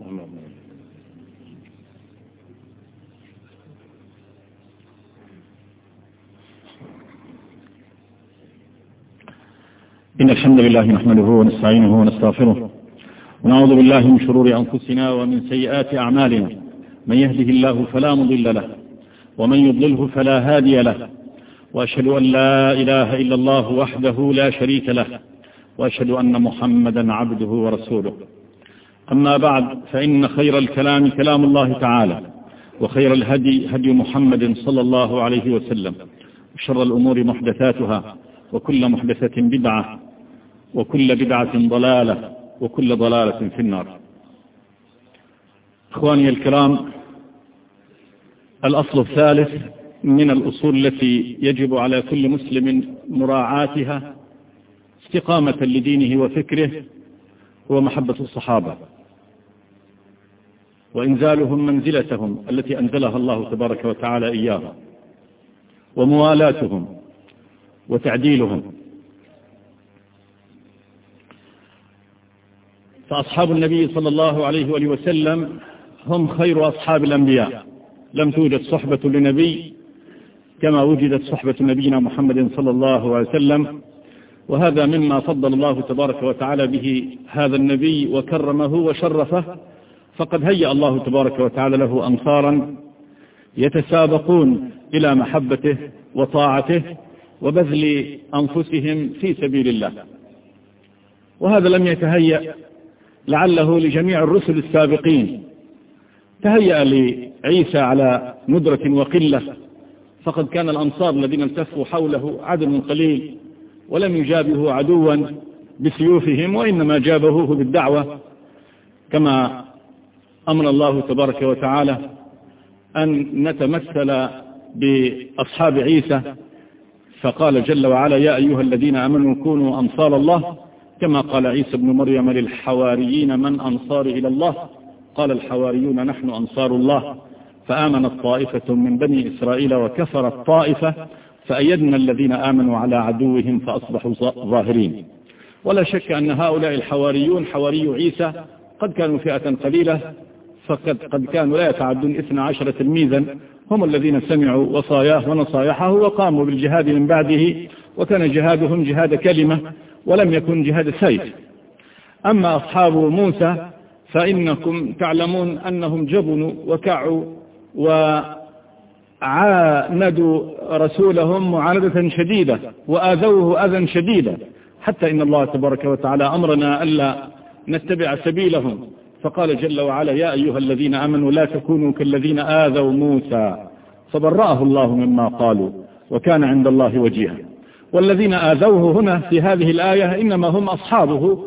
إن الحمد لله نحمده ونستعينه ونستغفره ونعوذ بالله من شرور أنفسنا ومن سيئات أعمالنا، من يهده الله فلا مضل له ومن يضلله فلا هادي له، وأشهد أن لا إله إلا الله وحده لا شريك له، وأشهد أن محمدا عبده ورسوله. أما بعد، فإن خير الكلام كلام الله تعالى، وخير الهدي هدي محمد صلى الله عليه وسلم، وشر الأمور محدثاتها، وكل محدثة بدعة، وكل بدعة ضلالة، وكل ضلالة في النار. إخواني الكرام، الأصل الثالث من الأصول التي يجب على كل مسلم مراعاتها استقامة لدينه وفكره هو محبة الصحابة، وإنزالهم منزلتهم التي أنزلها الله تبارك وتعالى إياها، وموالاتهم وتعديلهم. فأصحاب النبي صلى الله عليه وآله وسلم هم خير أصحاب الأنبياء، لم توجد صحبة لنبي كما وجدت صحبة نبينا محمد صلى الله عليه وسلم، وهذا مما فضل الله تبارك وتعالى به هذا النبي وكرمه وشرفه، فقد هيأ الله تبارك وتعالى له أنصارا يتسابقون إلى محبته وطاعته وبذل أنفسهم في سبيل الله. وهذا لم يتهيأ لعله لجميع الرسل السابقين، تهيأ لعيسى على ندرة وقلة، فقد كان الأنصار الذين التفوا حوله عدد قليل، ولم يجابهوا عدوا بسيوفهم، وإنما جابهوه بالدعوة، كما أمر الله تبارك وتعالى أن نتمثل بأصحاب عيسى، فقال جل وعلا: يا أيها الذين آمنوا كونوا أنصار الله، كما قال عيسى ابن مريم للحواريين: من أنصار إلى الله؟ قال الحواريون: نحن أنصار الله. فآمنت طائفة من بني إسرائيل وكفرت طائفة، فأيدنا الذين آمنوا على عدوهم فأصبحوا ظاهرين. ولا شك أن هؤلاء الحواريون حواري عيسى قد كانوا فئة قليلة، قد كانوا لا يتعدون 12 تلميذا، هم الذين سمعوا وصاياه ونصايحه وقاموا بالجهاد من بعده، وكان جهادهم جهاد كلمة ولم يكن جهاد سيف. أما أصحاب موسى فإنكم تعلمون أنهم جبنوا وكعوا وعاندوا رسولهم معاندة شديدة وآذوه أذى شديدا، حتى إن الله تبارك وتعالى أمرنا ألا نتبع سبيلهم، فقال جل وعلا: يا أيها الذين آمنوا لا تكونوا كالذين آذوا موسى فبرأه الله مما قالوا وكان عند الله وجيها. والذين آذوه هنا في هذه الآية إنما هم أصحابه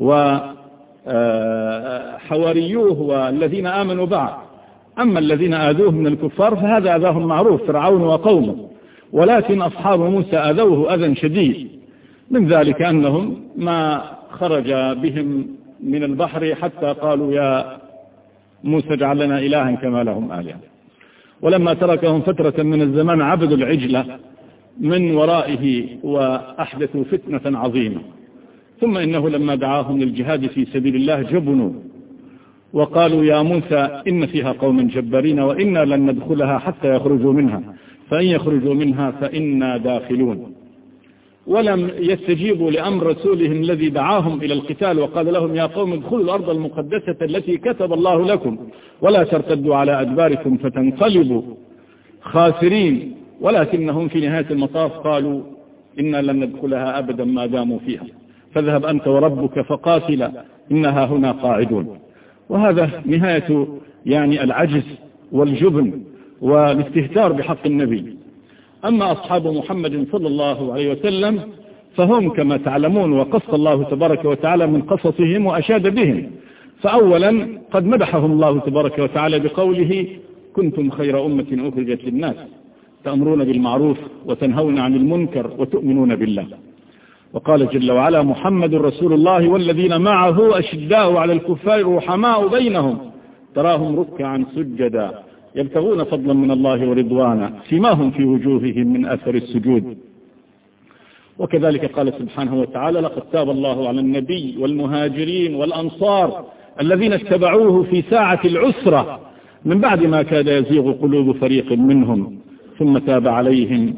وحواريوه والذين آمنوا بعد. أما الذين آذوه من الكفار فهذا أذاهم معروف، فرعون وقومه، ولكن أصحاب موسى آذوه أذى شديد، من ذلك أنهم ما خرج بهم من البحر حتى قالوا: يا موسى اجعل لنا إلها كما لهم آلهة. ولما تركهم فترة من الزمان عبدوا العجل من ورائه وأحدثوا فتنة عظيمة. ثم إنه لما دعاهم للجهاد في سبيل الله جبنوا وقالوا: يا موسى إن فيها قوم جبارين وإنا لن ندخلها حتى يخرجوا منها، فإن يخرجوا منها فإنا داخلون. ولم يستجيبوا لأمر رسولهم الذي دعاهم إلى القتال وقال لهم: يا قوم ادخلوا الأرض المقدسة التي كتب الله لكم ولا ترتدوا على أدباركم فتنقلبوا خاسرين. ولكنهم في نهاية المطاف قالوا: إنا لن ندخلها أبدا ما داموا فيها، فاذهب أنت وربك فقاتلا إنها هنا قاعدون. وهذا نهاية العجز والجبن والاستهتار بحق النبي. أما أصحاب محمد صلى الله عليه وسلم فهم كما تعلمون، وقص الله تبارك وتعالى من قصصهم وأشاد بهم. فأولا قد مدحهم الله تبارك وتعالى بقوله: كنتم خير أمة أخرجت للناس تأمرون بالمعروف وتنهون عن المنكر وتؤمنون بالله. وقال جل وعلا: محمد رسول الله والذين معه أشداء على الكفار رحماء بينهم تراهم ركعا سجدا يبتغون فضلا من الله ورضوانا سيماهم في وجوههم من أثر السجود. وكذلك قال سبحانه وتعالى: لقد تاب الله على النبي والمهاجرين والأنصار الذين اتبعوه في ساعة العسرة من بعد ما كاد يزيغ قلوب فريق منهم ثم تاب عليهم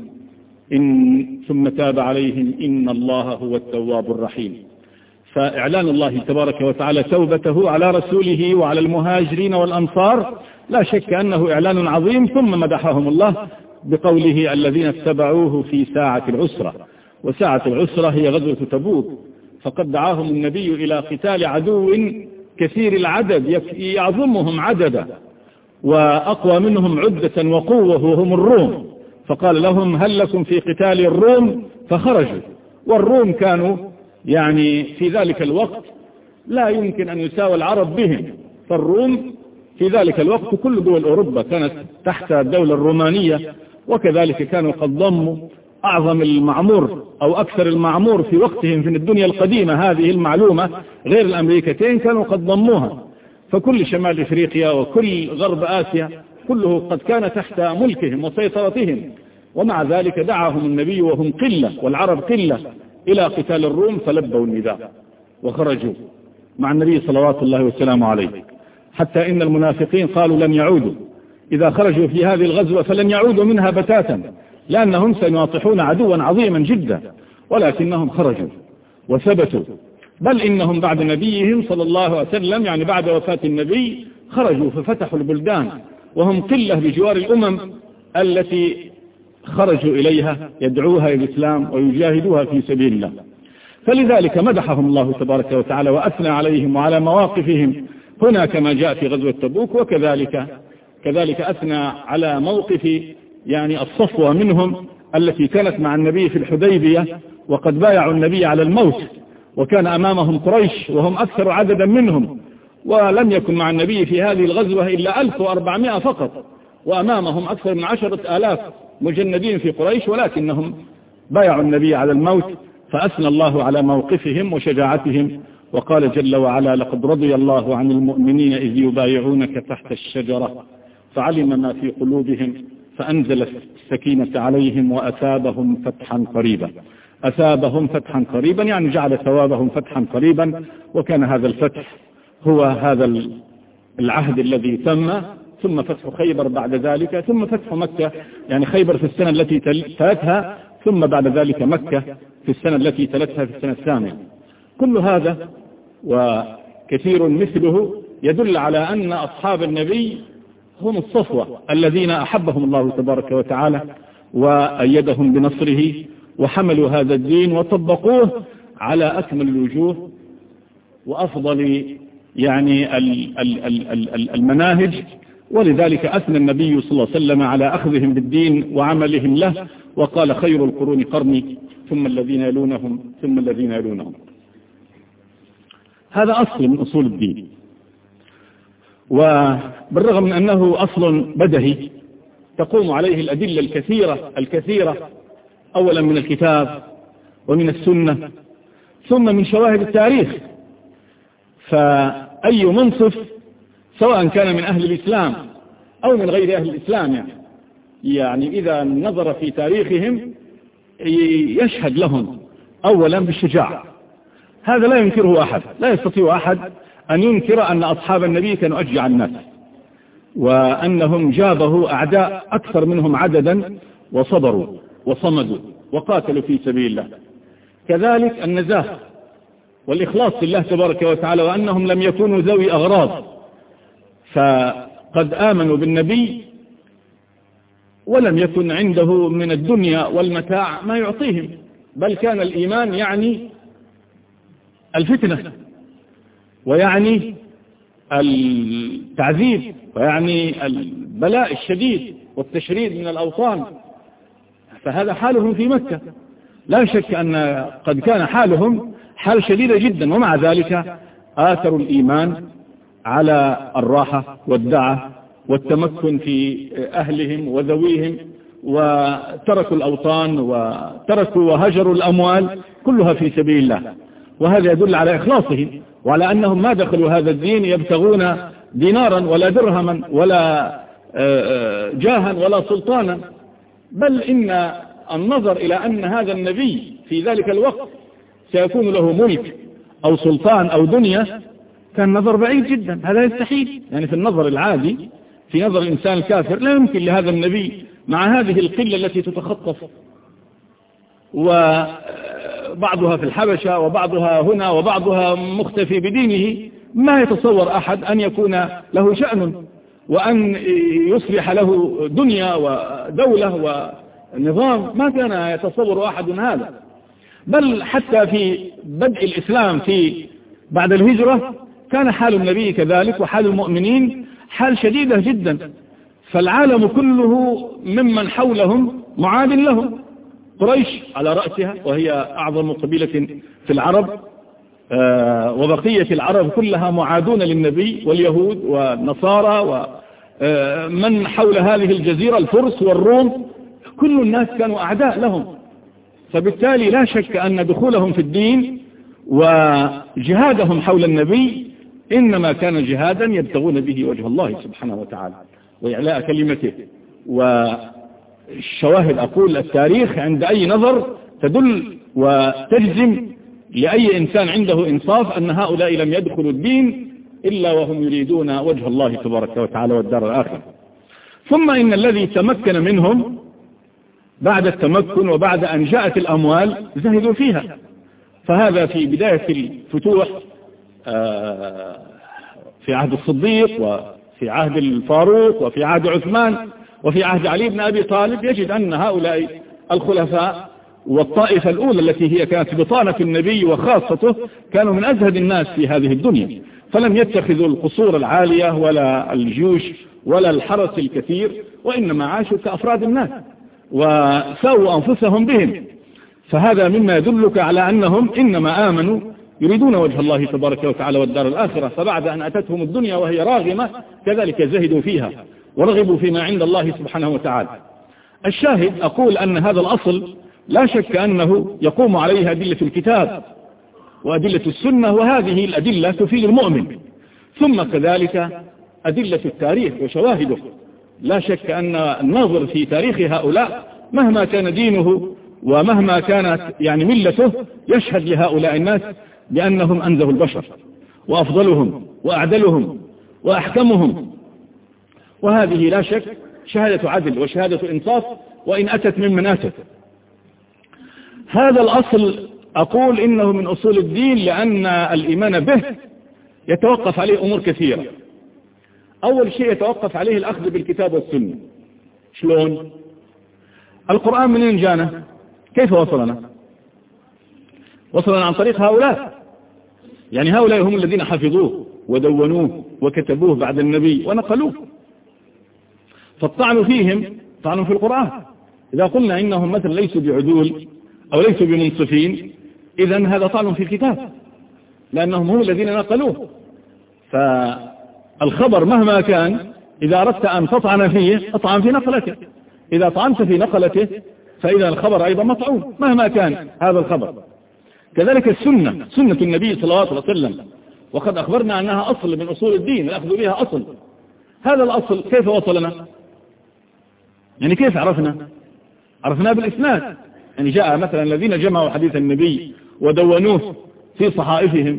إن الله هو التواب الرحيم. فإعلان الله تبارك وتعالى توبته على رسوله وعلى المهاجرين والأنصار لا شك أنه إعلان عظيم. ثم مدحهم الله بقوله: الذين اتبعوه في ساعة العسرة. وساعة العسرة هي غزوة تبوك، فقد دعاهم النبي إلى قتال عدو كثير العدد يعظمهم عددا وأقوى منهم عدة وقوة وهم الروم، فقال لهم: هل لكم في قتال الروم؟ فخرجوا. والروم كانوا يعني في ذلك الوقت لا يمكن أن يساوي العرب بهم، فالروم في ذلك الوقت كل دول أوروبا كانت تحت الدولة الرومانية، وكذلك كانوا قد ضموا أعظم المعمور أو أكثر المعمور في وقتهم في الدنيا القديمة. هذه المعلومة غير الأمريكتين كانوا قد ضموها، فكل شمال إفريقيا وكل غرب آسيا كله قد كان تحت ملكهم وسيطرتهم. ومع ذلك دعاهم النبي وهم قلة والعرب قلة إلى قتال الروم، فلبوا النداء وخرجوا مع النبي صلوات الله وسلامه عليه، حتى إن المنافقين قالوا لن يعودوا إذا خرجوا في هذه الغزوة، فلن يعودوا منها بتاتا لأنهم سيناطحون عدوا عظيما جدا، ولكنهم خرجوا وثبتوا. بل إنهم بعد نبيهم صلى الله عليه وسلم، يعني بعد وفاة النبي، خرجوا ففتحوا البلدان وهم قلة بجوار الأمم التي خرجوا إليها يدعوها إلى الإسلام ويجاهدوها في سبيل الله. فلذلك مدحهم الله تبارك وتعالى وأثنى عليهم وعلى مواقفهم هنا كما جاء في غزوة تبوك، وكذلك أثنى على موقف يعني الصفوة منهم التي كانت مع النبي في الحديبية، وقد بايعوا النبي على الموت، وكان أمامهم قريش وهم أكثر عددا منهم، ولم يكن مع النبي في هذه الغزوة إلا 1400 فقط، وأمامهم أكثر من 10,000 مجندين في قريش، ولكنهم بايعوا النبي على الموت. فأثنى الله على موقفهم وشجاعتهم وقال جل وعلا: لقد رضي الله عن المؤمنين إذ يبايعونك تحت الشجرة فعلم ما في قلوبهم فأنزل السكينة عليهم وأثابهم فتحا قريبا. أثابهم فتحا قريبا يعني جعل ثوابهم فتحا قريبا، وكان هذا الفتح هو هذا العهد الذي تم، ثم فتح خيبر بعد ذلك، ثم فتح مكة، يعني خيبر في السنة التي تلتها، ثم بعد ذلك مكة في السنة التي تلتها في السنة الثامنة. كل هذا وكثير مثله يدل على أن أصحاب النبي هم الصفوة الذين أحبهم الله تبارك وتعالى وأيدهم بنصره، وحملوا هذا الدين وطبقوه على أكمل الوجوه وأفضل يعني المناهج. ولذلك أثنى النبي صلى الله عليه وسلم على أخذهم بالدين وعملهم له، وقال: خير القرون قرني ثم الذين يلونهم ثم الذين يلونهم. هذا أصل من أصول الدين، وبالرغم من أنه أصل بدهي تقوم عليه الأدلة الكثيرة أولا من الكتاب ومن السنة ثم من شواهد التاريخ. فأي منصف سواء كان من أهل الإسلام أو من غير أهل الإسلام يعني إذا نظر في تاريخهم يشهد لهم أولا بالشجاعة. هذا لا ينكره أحد، لا يستطيع أحد أن ينكر أن أصحاب النبي كانوا أشجع الناس، وأنهم جابه أعداء أكثر منهم عددا وصبروا وصمدوا وقاتلوا في سبيل الله. كذلك النزاهة والإخلاص لله تبارك وتعالى، وأنهم لم يكونوا ذوي أغراض، فقد آمنوا بالنبي ولم يكن عنده من الدنيا والمتاع ما يعطيهم، بل كان الإيمان يعني الفتنة ويعني التعذيب ويعني البلاء الشديد والتشريد من الأوطان. فهذا حالهم في مكة، لا شك أن قد كان حالهم حال شديدة جدا، ومع ذلك آثروا الإيمان على الراحة والدعة والتمكن في أهلهم وذويهم، وتركوا الأوطان وتركوا وهجروا الأموال كلها في سبيل الله. وهذا يدل على إخلاصهم وعلى أنهم ما دخلوا هذا الدين يبتغون دينارا ولا درهما ولا جاها ولا سلطانا، بل إن النظر إلى أن هذا النبي في ذلك الوقت سيكون له ملك أو سلطان أو دنيا، كان نظر بعيد جدا. هذا يستحيل، يعني في النظر العادي، في نظر الإنسان الكافر، لا يمكن لهذا النبي مع هذه القلة التي تتخطف، وبعضها في الحبشة وبعضها هنا وبعضها مختفي بدينه، ما يتصور أحد أن يكون له شأن وأن يصبح له دنيا ودولة ونظام، ما كان يتصور أحد هذا. بل حتى في بدء الإسلام في بعد الهجرة كان حال النبي كذلك، وحال المؤمنين حال شديدة جدا، فالعالم كله ممن حولهم معاد لهم. قريش على رأسها، وهي أعظم قبيلة في العرب، وبقية العرب كلها معادون للنبي، واليهود والنصارى ومن حول هذه الجزيرة، الفرس والروم، كل الناس كانوا أعداء لهم. فبالتالي لا شك أن دخولهم في الدين وجهادهم حول النبي إنما كان جهادا يبتغون به وجه الله سبحانه وتعالى وإعلاء كلمته. والشواهد، أقول التاريخ عند أي نظر تدل وتجزم لأي إنسان عنده إنصاف أن هؤلاء لم يدخلوا الدين إلا وهم يريدون وجه الله تبارك وتعالى والدار الآخرة. ثم إن الذي تمكن منهم بعد التمكن وبعد أن جاءت الأموال زهدوا فيها. فهذا في بداية الفتوح في عهد الصديق وفي عهد الفاروق وفي عهد عثمان وفي عهد علي بن أبي طالب، يجد أن هؤلاء الخلفاء والطائفة الأولى التي هي كانت بطانة النبي وخاصته كانوا من أزهد الناس في هذه الدنيا، فلم يتخذوا القصور العالية ولا الجيوش ولا الحرس الكثير، وإنما عاشوا كأفراد الناس وساووا أنفسهم بهم. فهذا مما يدلك على أنهم إنما آمنوا يريدون وجه الله تبارك وتعالى والدار الآخرة، فبعد أن أتتهم الدنيا وهي راغمة كذلك زهدوا فيها ورغبوا فيما عند الله سبحانه وتعالى. الشاهد، أقول أن هذا الأصل لا شك أنه يقوم عليه أدلة الكتاب وأدلة السنة، وهذه الأدلة تفيد المؤمن. ثم كذلك أدلة التاريخ وشواهده. لا شك أن الناظر في تاريخ هؤلاء مهما كان دينه ومهما كانت يعني ملته يشهد لهؤلاء الناس بأنهم أنزه البشر وأفضلهم وأعدلهم وأحكمهم، وهذه لا شك شهادة عدل وشهادة إنصاف وإن أتت ممن أتت. هذا الأصل أقول إنه من أصول الدين، لأن الإيمان به يتوقف عليه أمور كثيرة. أول شيء يتوقف عليه الأخذ بالكتاب والسنة. شلون؟ القرآن منين جانا؟ كيف وصلنا؟ وصلنا عن طريق هؤلاء، يعني هؤلاء هم الذين حفظوه ودونوه وكتبوه بعد النبي ونقلوه، فالطعن فيهم طعن في القرآن. إذا قلنا إنهم مثلا ليسوا بعدول أو ليسوا بمنصفين، إذن هذا طعن في الكتاب، لأنهم هم الذين نقلوه. فالخبر مهما كان إذا أردت أن تطعن فيه اطعن في نقلته، إذا طعنت في نقلته فإذا الخبر أيضا مطعون مهما كان هذا الخبر. كذلك السنة، سنة النبي صلى الله عليه وسلم، وقد أخبرنا أنها أصل من أصول الدين، الأخذ بها أصل. هذا الأصل كيف وصلنا؟ يعني كيف عرفنا بالإسناد. يعني جاء مثلا الذين جمعوا حديث النبي ودونوه في صحائفهم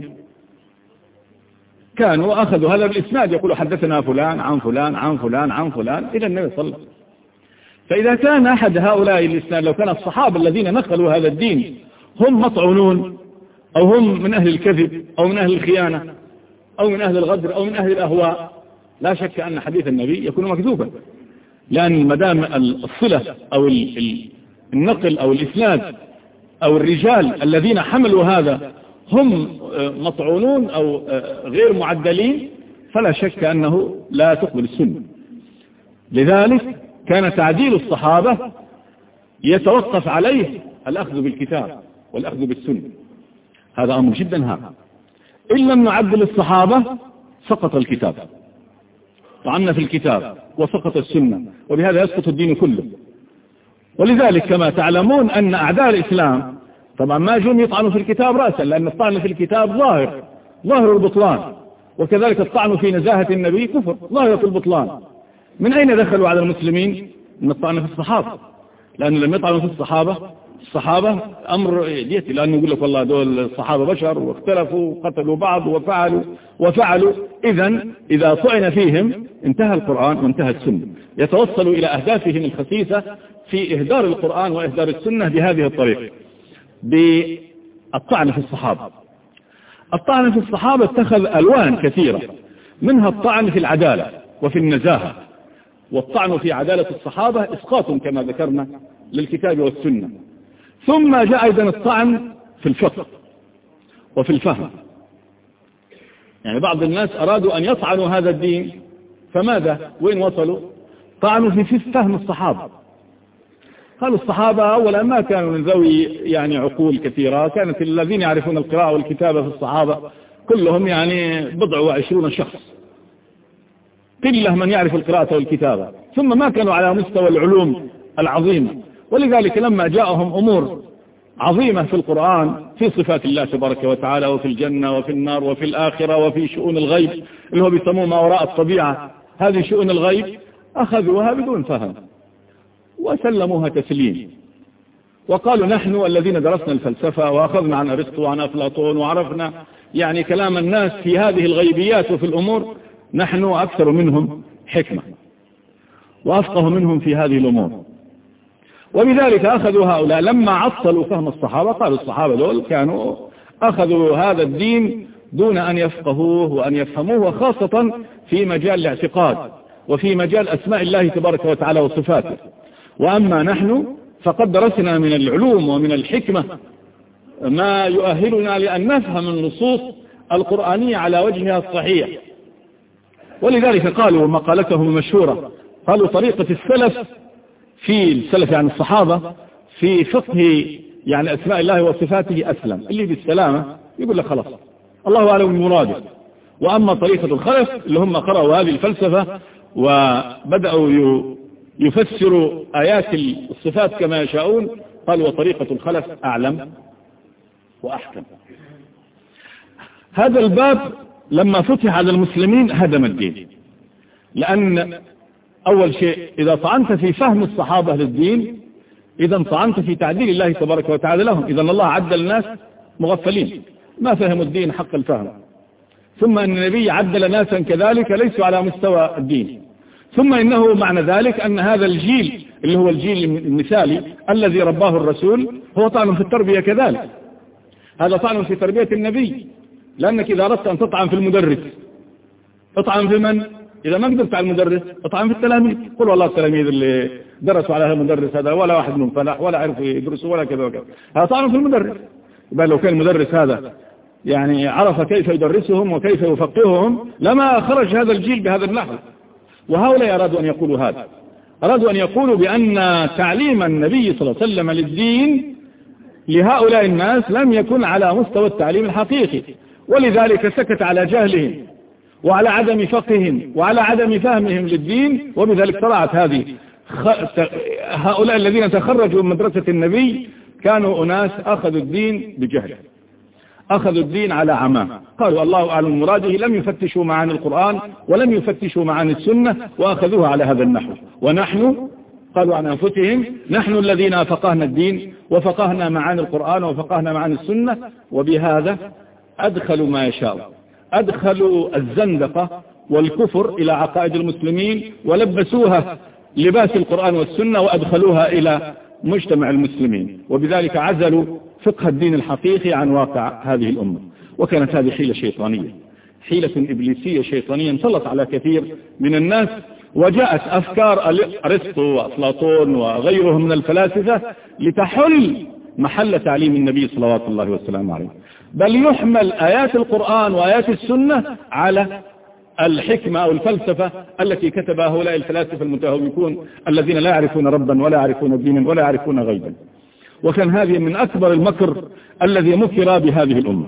كانوا أخذوا هذا بالإسناد، يقولوا حدثنا فلان عن فلان عن فلان عن فلان إلى النبي صلى الله عليه وسلم. فإذا كان أحد هؤلاء الإسناد، لو كان الصحابة الذين نقلوا هذا الدين هم مطعونون أو هم من أهل الكذب أو من أهل الخيانة أو من أهل الغدر أو من أهل الأهواء، لا شك أن حديث النبي يكون مكذوبا، لأن مدام الصلة أو النقل أو الإسناد أو الرجال الذين حملوا هذا هم مطعونون أو غير معدلين، فلا شك أنه لا تقبل السنة. لذلك كان تعديل الصحابة يتوقف عليه الأخذ بالكتاب والأخذ بالسنة، هذا أمر جدا هام. إن لم نعدل الصحابة سقط الكتاب، طعنا في الكتاب وسقط السنة، وبهذا يسقط الدين كله. ولذلك كما تعلمون أن أعداء الإسلام طبعا ما جم يطعنوا في الكتاب رأسا، لأن الطعن في الكتاب ظاهر البطلان، وكذلك الطعن في نزاهة النبي كفر ظاهرة البطلان. من أين دخلوا على المسلمين؟ من الطعن في الصحابة، لأن لم يطعنوا في الصحابة الصحابة أمر ديتي، لأنه يقول لك والله دول الصحابة بشر واختلفوا وقتلوا بعض وفعلوا إذا طعن فيهم انتهى القرآن وانتهى السنة. يتوصلوا إلى أهدافهم الخسيسة في إهدار القرآن وإهدار السنة بهذه الطريقة، بالطعن في الصحابة. الطعن في الصحابة اتخذ ألوان كثيرة، منها الطعن في العدالة وفي النزاهة، والطعن في عدالة الصحابة إسقاط كما ذكرنا للكتاب والسنة. ثم جاء أيضا الطعن في الفقه وفي الفهم. يعني بعض الناس أرادوا أن يطعنوا هذا الدين، فماذا؟ وين وصلوا؟ طعنوا في فهم الصحابة. قالوا الصحابة أولا ما كانوا من ذوي يعني عقول كثيرة، كانت الذين يعرفون القراءة والكتابة في الصحابة كلهم يعني 20 شخص، قلة من يعرف القراءة والكتابة، ثم ما كانوا على مستوى العلوم العظيمة. ولذلك لما جاءهم أمور عظيمة في القرآن في صفات الله تبارك وتعالى وفي الجنة وفي النار وفي الآخرة وفي شؤون الغيب اللي هو بيسموه ما وراء الطبيعة، هذه شؤون الغيب أخذوها بدون فهم وسلموها تسليم، وقالوا نحن الذين درسنا الفلسفة وأخذنا عن أرسطو وعن أفلاطون وعرفنا يعني كلام الناس في هذه الغيبيات وفي الأمور، نحن أكثر منهم حكمة وأفقه منهم في هذه الأمور. وبذلك أخذوا هؤلاء لما عطلوا فهم الصحابة، قالوا الصحابة دول كانوا أخذوا هذا الدين دون أن يفقهوه وأن يفهموه، وخاصة في مجال الاعتقاد وفي مجال أسماء الله تبارك وتعالى وصفاته. وأما نحن فقد درسنا من العلوم ومن الحكمة ما يؤهلنا لأن نفهم النصوص القرآنية على وجهها الصحيح. ولذلك قالوا مقالتهم المشهورة، قالوا طريقة السلف في السلف يعني الصحابة في فقه يعني أسماء الله وصفاته أسلم، اللي بالسلامة يقول لك خلاص الله أعلم بمراده. وأما طريقة الخلف اللي هم قرأوا هذه الفلسفة وبدأوا يفسروا آيات الصفات كما يشاءون، قالوا وطريقة الخلف أعلم وأحكم. هذا الباب لما فتح على المسلمين هدم الدين، لأن أول شيء إذا طعنت في فهم الصحابة للدين إذا طعنت في تعديل الله تبارك وتعالى لهم، إذا الله عدل الناس مغفلين ما فهموا الدين حق الفهم. ثم أن النبي عدل ناسا كذلك ليسوا على مستوى الدين. ثم إنه معنى ذلك أن هذا الجيل اللي هو الجيل المثالي الذي رباه الرسول هو طعن في التربية كذلك، هذا طعن في تربية النبي. لأنك إذا أردت أن تطعن في المدرس اطعن في من؟ إذا ما قدرت على المدرس اطعن في التلاميذ، قل والله التلاميذ اللي درسوا على هذا المدرس هذا ولا واحد منهم فلاح ولا عرفوا يدرسوا ولا كذا وكذا، هذا طعن في المدرس. يبقى لو كان المدرس هذا يعني عرف كيف يدرسهم وكيف يفقههم لما خرج هذا الجيل بهذا النحو. وهؤلاء أرادوا أن يقولوا هذا، أرادوا أن يقولوا بأن تعليم النبي صلى الله عليه وسلم للدين لهؤلاء الناس لم يكن على مستوى التعليم الحقيقي، ولذلك سكت على جهلهم وعلى عدم فقههم وعلى عدم فهمهم للدين. وبذلك طلعت هذه هؤلاء الذين تخرجوا من مدرسة النبي كانوا أناس أخذوا الدين بجهل، أخذوا الدين على عماه، قالوا الله أعلم مراده، لم يفتشوا معاني القرآن ولم يفتشوا معاني السنة وأخذوها على هذا النحو. ونحن قالوا عن أنفسهم نحن الذين فقهنا الدين وفقهنا معاني القرآن وفقهنا معاني السنة، وبهذا أدخلوا ما يشاء، أدخلوا الزندقة والكفر إلى عقائد المسلمين ولبسوها لباس القرآن والسنة وأدخلوها إلى مجتمع المسلمين، وبذلك عزلوا فقه الدين الحقيقي عن واقع هذه الأمة. وكانت هذه حيلة شيطانية، حيلة إبليسية شيطانية انسلط على كثير من الناس. وجاءت أفكار أرسطو وأفلاطون وغيرهم من الفلاسفة لتحل محل تعليم النبي صلوات الله وسلامه عليه، بل يحمل آيات القرآن وآيات السنة على الحكمة أو الفلسفة التي كتبها هؤلاء الفلاسفة المتهوكون الذين لا يعرفون ربا ولا يعرفون دينا ولا يعرفون غيبا. وكان هذه من أكبر المكر الذي مكر بهذه الأمة.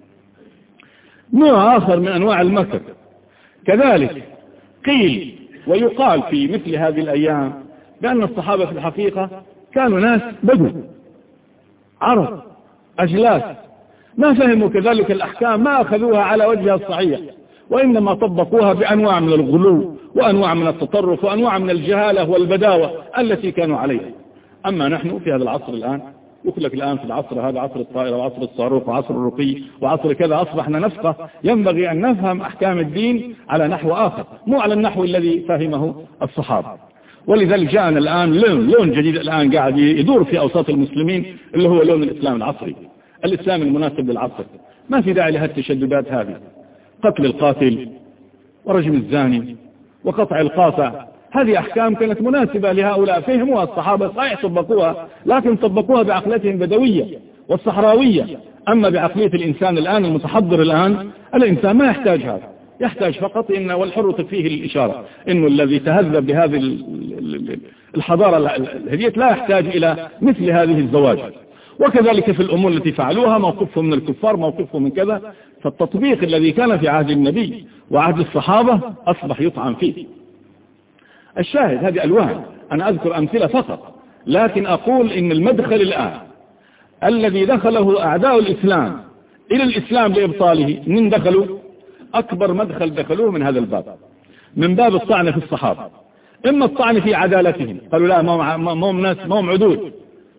نوع آخر من أنواع المكر كذلك قيل ويقال في مثل هذه الأيام بأن الصحابة في الحقيقة كانوا ناس بدو عرب أجلاس ما فهموا كذلك الأحكام، ما أخذوها على وجهها الصحيح، وإنما طبقوها بأنواع من الغلو وأنواع من التطرف وأنواع من الجهالة والبداوة التي كانوا عليها. أما نحن في هذا العصر الآن يقول لك الآن في العصر هذا عصر الطائرة وعصر الصاروخ وعصر الرقي وعصر كذا أصبحنا نفقه، ينبغي أن نفهم أحكام الدين على نحو آخر، مو على النحو الذي فهمه الصحابة. ولذلك جاءنا الآن لون جديد الآن قاعد يدور في أوساط المسلمين، اللي هو لون الإسلام العصري، الإسلام المناسب للعصر. ما في داعي لهذه التشددات هذه، قتل القاتل ورجم الزاني وقطع القاطع، هذه أحكام كانت مناسبة لهؤلاء، فهموها الصحابة صحيح طبقوها، لكن طبقوها بعقليتهم البدوية والصحراوية. أما بعقلية الإنسان الآن المتحضر الآن، الإنسان ما يحتاج هذا، يحتاج فقط إن والحر تكفيه الإشارة، إنه الذي تهذب بهذه الحضارة الهدية لا يحتاج إلى مثل هذه الزواج. وكذلك في الأمور التي فعلوها، موقفهم من الكفار، موقفهم من كذا. فالتطبيق الذي كان في عهد النبي وعهد الصحابة أصبح يطعن فيه. الشاهد هذه ألوان، أنا أذكر أمثلة فقط، لكن أقول إن المدخل الآن الذي دخله أعداء الإسلام إلى الإسلام لإبطاله، من دخلوا؟ أكبر مدخل دخلوه من هذا الباب، من باب الطعن في الصحابة. إما الطعن في عدالتهم، قالوا لا ما هم ناس، ما هم عدول،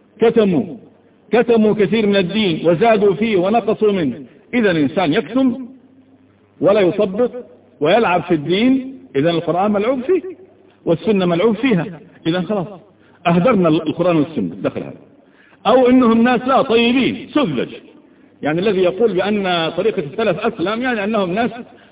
كتموا كثير من الدين وزادوا فيه ونقصوا منه. إذا الإنسان يكتم ولا يطبق ويلعب في الدين، إذا القرآن ملعوب فيه والسنة ملعوب فيها، إذا خلاص أهدرنا القرآن والسنة، دخل هذا. أو إنهم ناس لا طيبين سذج، يعني الذي يقول بأن طريقة السلف أسلم، يعني أنهم ناس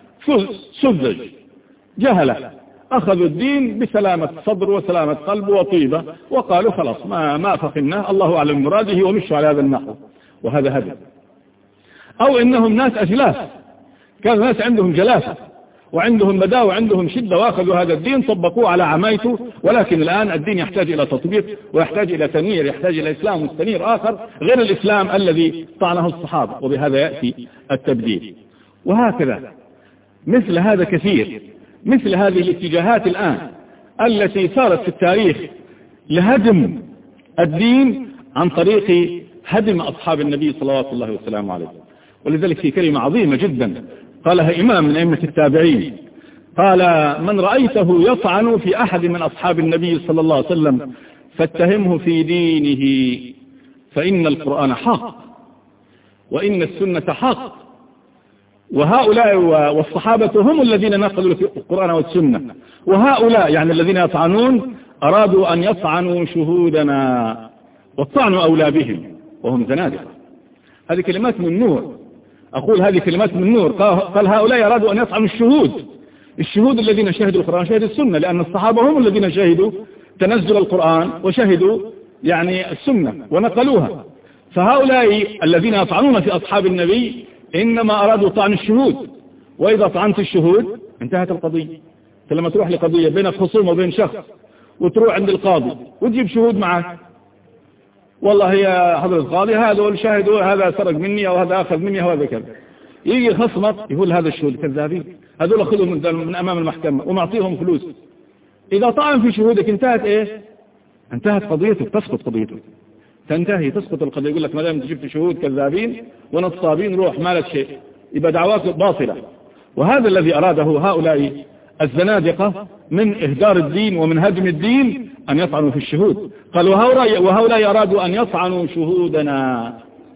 سذج جهلة، أخذوا الدين بسلامة صدر وسلامة قلب وطيبة، وقالوا خلاص ما فقناه، الله أعلم مراده، ومشوا على هذا النحو، وهذا هدف. أو إنهم ناس أجلاس، كانوا ناس عندهم جلاسة وعندهم بداء وعندهم شدة، وأخذوا هذا الدين طبقوه على عمايته. ولكن الآن الدين يحتاج إلى تطبيق ويحتاج إلى تنوير، يحتاج إلى إسلام مستنير آخر غير الإسلام الذي طعنه الصحابة، وبهذا يأتي التبديل. وهكذا مثل هذا كثير، مثل هذه الاتجاهات الآن التي صارت في التاريخ لهدم الدين عن طريق هدم أصحاب النبي صلوات الله وسلامه عليه. ولذلك في كلمة عظيمة جدا قالها إمام من أئمة التابعين، قال: من رأيته يطعن في أحد من أصحاب النبي صلى الله عليه وسلم فاتهمه في دينه، فإن القرآن حق وإن السنة حق، وهؤلاء والصحابة هم الذين نقلوا القرآن والسنة، وهؤلاء يعني الذين يطعنون أرادوا أن يطعنوا شهودنا، والطعن أولى بهم وهم زنادقة. هذه كلمات من نور، أقول هذه كلمات من نور. قال هؤلاء أرادوا أن يطعنوا الشهود الذين شهدوا القرآن، شهدوا السنة، لأن الصحابة هم الذين شهدوا تنزل القرآن وشهدوا يعني السنة ونقلوها. فهؤلاء الذين يطعنون في أصحاب النبي إنما أرادوا طعن الشهود، وإذا طعنت الشهود انتهت القضية. لما تروح لقضية بينك خصوم وبين شخص وتروح عند القاضي وتجيب شهود معك، والله يا حضرة القاضي هذا شاهدوا هذا سرق مني أو هذا أخذ مني أو هذا كذا، يجي خصمك يقول هذا الشهود كذابين، هذول أخذوا من أمام المحكمة ومعطيهم فلوس. إذا طعن في شهودك انتهت انتهت قضيتك، تسقط قضيتك، تنتهي، تسقط القضية. يقول لك ما دام جبت شهود كذابين ونصابين روح ما لك شيء، يبقى دعواك باطلة. وهذا الذي أراده هؤلاء الزنادقة من إهدار الدين ومن هدم الدين، أن يطعنوا في الشهود. قال وهؤلاء أرادوا أن يطعنوا شهودنا،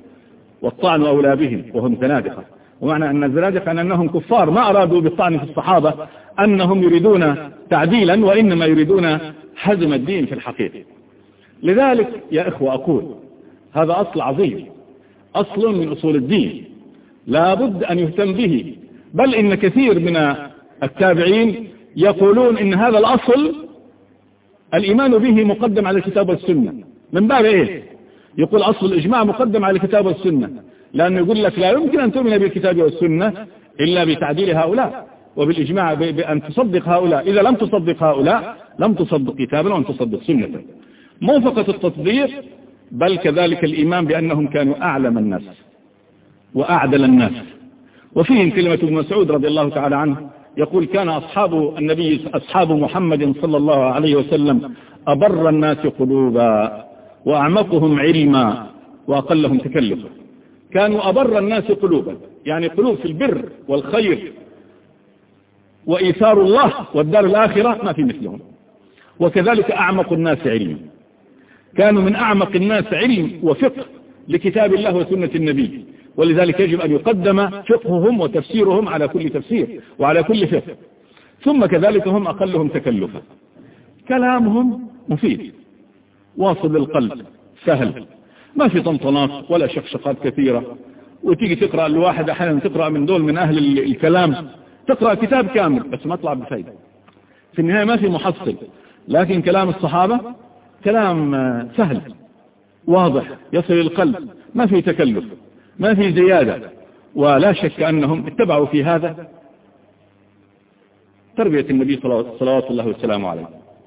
والطعن أولى بهم وهم زنادقة. ومعنى أن الزنادقة أنهم كفار، ما أرادوا بالطعن في الصحابة أنهم يريدون تعديلا، وإنما يريدون هدم الدين في الحقيقة. لذلك يا إخوة أقول هذا أصل عظيم، أصل من أصول الدين لا بد أن يهتم به. بل إن كثير من التابعين يقولون إن هذا الأصل الإيمان به مقدم على الكتاب والسنة. من باب إيه؟ يقول أصل الإجماع مقدم على الكتاب والسنة، لأنه يقول لك لا يمكن أن تؤمن بالكتاب والسنة إلا بتعديل هؤلاء وبالإجماع، بأن تصدق هؤلاء. إذا لم تصدق هؤلاء لم تصدق كتابا وأن تصدق سنة. مو فقط التطبيق، بل كذلك الإيمان بأنهم كانوا أعلم الناس وأعدل الناس. وفيهم كلمة ابن مسعود رضي الله تعالى عنه يقول: كان أصحاب النبي أصحاب محمد صلى الله عليه وسلم أبر الناس قلوبا وأعمقهم علما وأقلهم تكلفا. كانوا أبر الناس قلوبا، يعني قلوب في البر والخير وإيثار الله والدار الآخرة ما في مثلهم، وكذلك أعمق الناس علما. كانوا من أعمق الناس علم وفقه لكتاب الله وسنة النبي، ولذلك يجب أن يقدم فقههم وتفسيرهم على كل تفسير وعلى كل فقه. ثم كذلك هم أقلهم تكلفا، كلامهم مفيد واصل للقلب سهل، ما في طنطنات ولا شقشقات كثيرة. وتيجي تقرأ الواحد أحيانا تقرأ من دول من أهل الكلام، تقرأ كتاب كامل بس ما طلع بفايدة، في النهاية ما في محصل. لكن كلام الصحابة كلام سهل واضح يصل للقلب، ما في تكلف ما في زيادة. ولا شك أنهم اتبعوا في هذا تربية النبي صلوات الله والسلام عليه.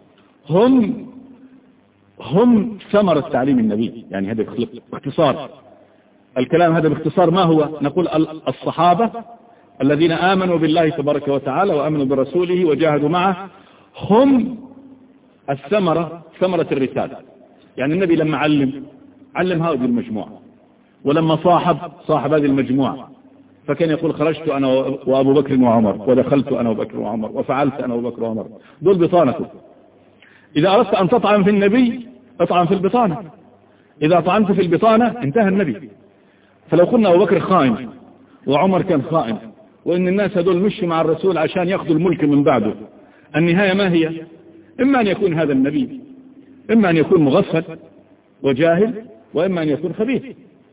هم ثمرة تعليم النبي. يعني هذا باختصار الكلام، هذا باختصار ما هو؟ نقول الصحابة الذين آمنوا بالله تبارك وتعالى وآمنوا برسوله وجاهدوا معه هم الثمرة، ثمرة الرسالة. يعني النبي لما علم هذه المجموعة، ولما صاحب هذه المجموعة، فكان يقول خرجت أنا وأبو بكر وعمر، ودخلت أنا وبكر وعمر، وفعلت أنا وبكر وعمر. دول بطانته. إذا أردت أن تطعن في النبي اطعن في البطانة، إذا طعنت في البطانة انتهى النبي. فلو قلنا أبو بكر خائن وعمر كان خائن، وإن الناس هذول مشوا مع الرسول عشان يأخذوا الملك من بعده، النهاية ما هي؟ إما أن يكون هذا النبي، إما أن يكون مغفل وجاهل، وإما أن يكون خبيث.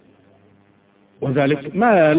وذلك ما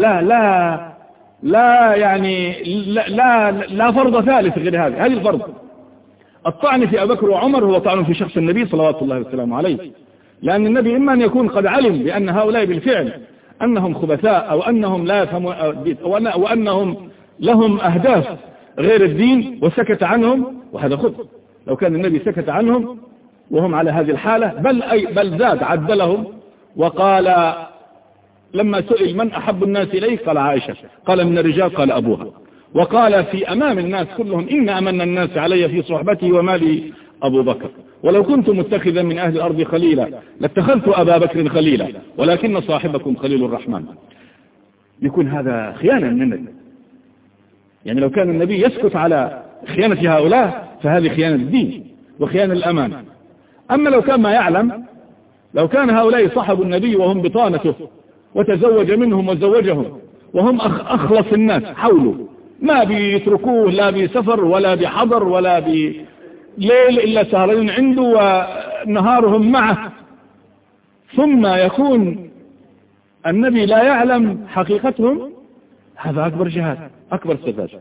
لا يعني لا فرض ثالث غير هذه الفرض. الطعن في أبي بكر وعمر هو طعن في شخص النبي صلوات الله والسلام عليه، لأن النبي إما أن يكون قد علم بأن هؤلاء بالفعل أنهم خبثاء، أو أنهم لا يفهمون، وأنهم لهم أهداف غير الدين وسكت عنهم، وهذا خطأ. لو كان النبي سكت عنهم وهم على هذه الحالة، بل زاد عدلهم وقال لما سئل من أحب الناس إليه قال عائشة، قال من الرجال قال أبوها، وقال في أمام الناس كلهم إن أمن الناس علي في صحبتي ومالي أبو بكر، ولو كنت متخذا من أهل الأرض خليلا لاتخذت أبا بكر خليلا ولكن صاحبكم خليل الرحمن. يكون هذا خيانة من النبي. يعني لو كان النبي يسكت على خيانة هؤلاء فهذه خيانة الدين وخيانة الأمان. أما لو كان ما يعلم، لو كان هؤلاء صحبوا النبي وهم بطانته وتزوج منهم وزوجهم وهم أخلص الناس حوله، ما بيتركوه لا بسفر ولا بحضر ولا بليل إلا سهرين عنده ونهارهم معه، ثم يكون النبي لا يعلم حقيقتهم، هذا أكبر جهاد، أكبر سذاجة.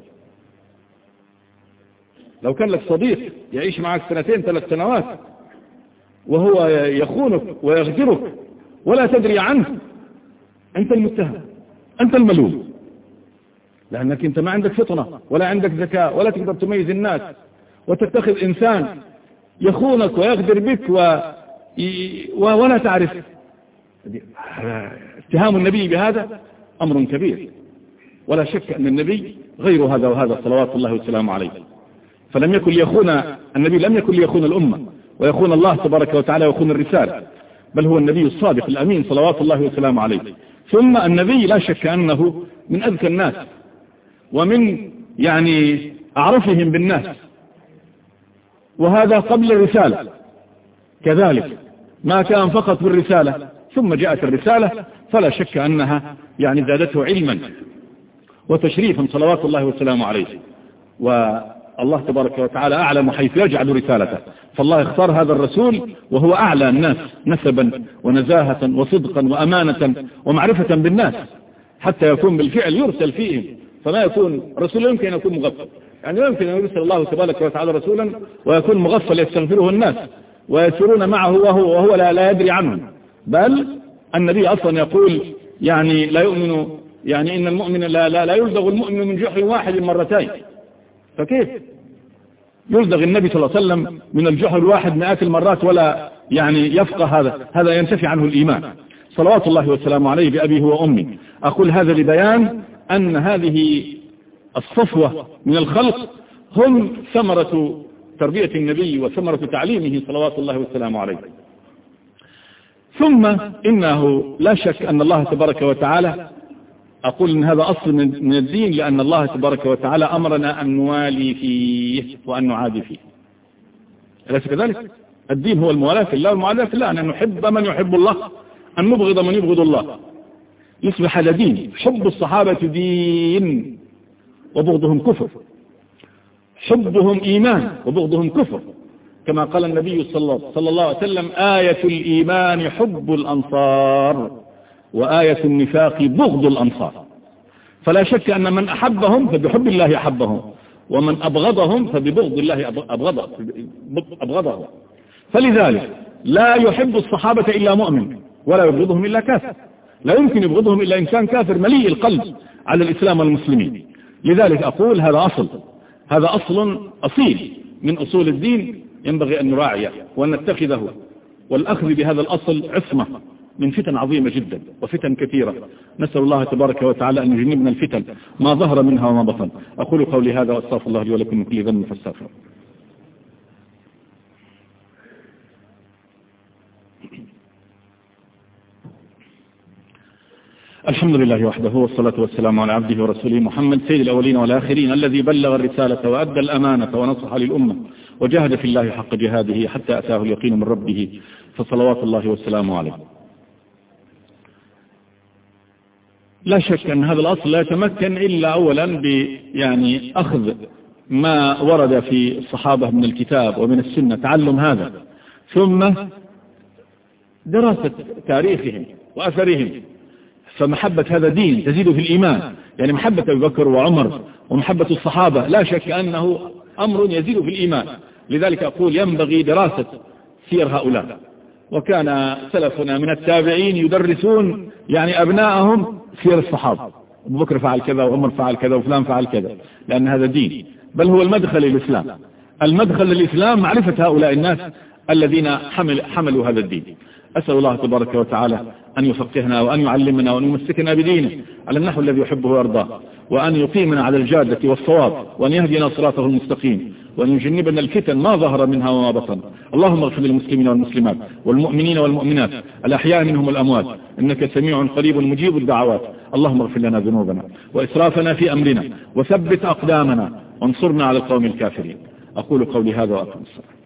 لو كان لك صديق يعيش معك 2 3 سنوات وهو يخونك ويغدرك ولا تدري عنه، أنت المتهم، أنت الملوم، لأنك أنت ما عندك فطنة ولا عندك ذكاء ولا تقدر تميز الناس، وتتخذ إنسان يخونك ويغدر بك ولا تعرف. اتهام النبي بهذا أمر كبير، ولا شك أن النبي غير هذا وهذا صلوات الله والسلام عليه. فلم يكن ليخون النبي، لم يكن ليخون الأمة ويخون الله تبارك وتعالى ويخون الرسالة، بل هو النبي الصادق الأمين صلوات الله والسلام عليه. ثم النبي لا شك أنه من أذكى الناس ومن يعني أعرفهم بالناس، وهذا قبل الرسالة كذلك، ما كان فقط بالرسالة ثم جاءت الرسالة، فلا شك أنها يعني زادته علما وتشريفا صلوات الله والسلام عليه. والله تبارك وتعالى أعلم حيث يجعل رسالته، فالله اختار هذا الرسول وهو أعلى الناس نسبا ونزاهة وصدقا وأمانة ومعرفة بالناس، حتى يكون بالفعل يرسل فيهم. فما يكون رسول يمكن أن يكون مغفل، يعني يمكن أن يرسل الله تبارك وتعالى رسولا ويكون مغفل يستغفره الناس ويسيرون معه وهو لا يدري عنهم. بل النبي أصلا يقول يعني لا يؤمن، يعني إن المؤمن لا يلدغ المؤمن من جحر واحد مرتين. فكيف يلدغ النبي صلى الله عليه وسلم من الجحر الواحد 100 المرات ولا يعني يفقه؟ هذا ينتفي عنه الإيمان صلوات الله والسلام عليه بأبيه وأمي. أقول هذا لبيان أن هذه الصفوة من الخلق هم ثمرة تربية النبي وثمرة تعليمه صلوات الله والسلام عليه. ثم إنه لا شك أن الله تبارك وتعالى، أقول إن هذا أصل من الدين، لأن الله تبارك وتعالى أمرنا أن نوالي فيه وأن نعادي فيه، أليس كذلك؟ الدين هو الموالاة في الله، والموالاة في الله أن نحب من يحب الله، أن نبغض من يبغض الله، يصبح هذا دين. حب الصحابة دين وبغضهم كفر، حبهم إيمان وبغضهم كفر، كما قال النبي صلى الله عليه وسلم: آية الإيمان حب الأنصار وآية النفاق بغض الأنصار. فلا شك أن من أحبهم فبحب الله أحبهم، ومن أبغضهم فببغض الله أبغضه. فلذلك لا يحب الصحابة إلا مؤمن، ولا يبغضهم إلا كافر. لا يمكن يبغضهم إلا إنسان كافر مليء القلب على الإسلام والمسلمين. لذلك أقول هذا أصل أصيل من أصول الدين، ينبغي أن نراعيه وأن نتخذه، والأخذ بهذا الأصل عصمة من فتن عظيمة جدا وفتن كثيرة. نسأل الله تبارك وتعالى أن يجنبنا الفتن ما ظهر منها وما بطن. أقول قولي هذا وأستغفر الله لي ولكم من كل ذنب فاستغفروه. الحمد لله وحده، والصلاة والسلام على عبده ورسوله محمد سيد الأولين والآخرين، الذي بلغ الرسالة وأدى الأمانة ونصح للأمة وجاهد في الله حق جهاده حتى أتاه اليقين من ربه، فصلوات الله والسلام عليه. لا شك أن هذا الأصل لا يتمكن إلا أولا أخذ ما ورد في الصحابة من الكتاب ومن السنة، تعلم هذا، ثم دراسة تاريخهم وأثرهم. فمحبة هذا دين تزيد في الإيمان، محبة أبي بكر وعمر ومحبة الصحابة لا شك أنه أمر يزيد في الإيمان. لذلك أقول ينبغي دراسة سير هؤلاء. وكان سلفنا من التابعين يدرسون أبنائهم سير الصحابة، أبو بكر فعل كذا وعمر فعل كذا وفلان فعل كذا، لأن هذا دين، بل هو المدخل للإسلام. المدخل للإسلام معرفة هؤلاء الناس الذين حملوا هذا الدين. أسأل الله تبارك وتعالى أن يفقهنا وأن يعلمنا وأن يمسكنا بدينه على النحو الذي يحبه ويرضاه، وأن يقيمنا على الجادة والصواب، وأن يهدينا صراطه المستقيم، وأن يجنبنا الفتن ما ظهر منها وما بطن. اللهم اغفر للمسلمين والمسلمات والمؤمنين والمؤمنات الأحياء منهم والأموات، إنك سميع قريب مجيب الدعوات. اللهم اغفر لنا ذنوبنا وإسرافنا في أمرنا، وثبت أقدامنا، وانصرنا على القوم الكافرين. أقول قولي هذا وأقم الصلاة.